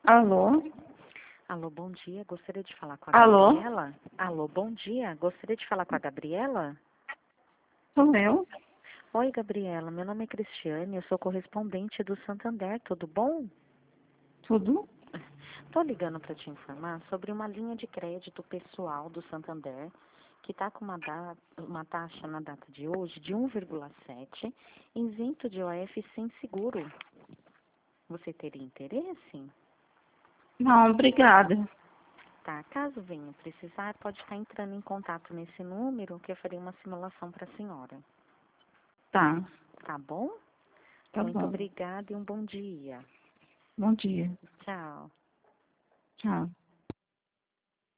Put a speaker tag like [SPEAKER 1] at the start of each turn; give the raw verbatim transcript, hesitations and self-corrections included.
[SPEAKER 1] Alô?
[SPEAKER 2] Alô, bom dia. Gostaria de falar com a
[SPEAKER 1] Alô?
[SPEAKER 2] Gabriela. Alô, bom dia. Gostaria de falar com a Gabriela.
[SPEAKER 1] Sou eu?
[SPEAKER 2] Oi, Gabriela. Meu nome é Cristiane. Eu sou correspondente do Santander. Tudo bom?
[SPEAKER 1] Tudo?
[SPEAKER 2] Estou ligando para te informar sobre uma linha de crédito pessoal do Santander que está com uma, da- uma taxa na data de hoje de um vírgula sete, isento de O F sem seguro. Você teria interesse?
[SPEAKER 1] Não, obrigada.
[SPEAKER 2] Tá, caso venha precisar, pode estar entrando em contato nesse número que eu farei uma simulação para a senhora.
[SPEAKER 1] Tá,
[SPEAKER 2] Tá bom?
[SPEAKER 1] tá
[SPEAKER 2] Muito
[SPEAKER 1] bom.
[SPEAKER 2] obrigada e um bom dia.
[SPEAKER 1] Bom dia.
[SPEAKER 2] Tchau.
[SPEAKER 1] Tchau.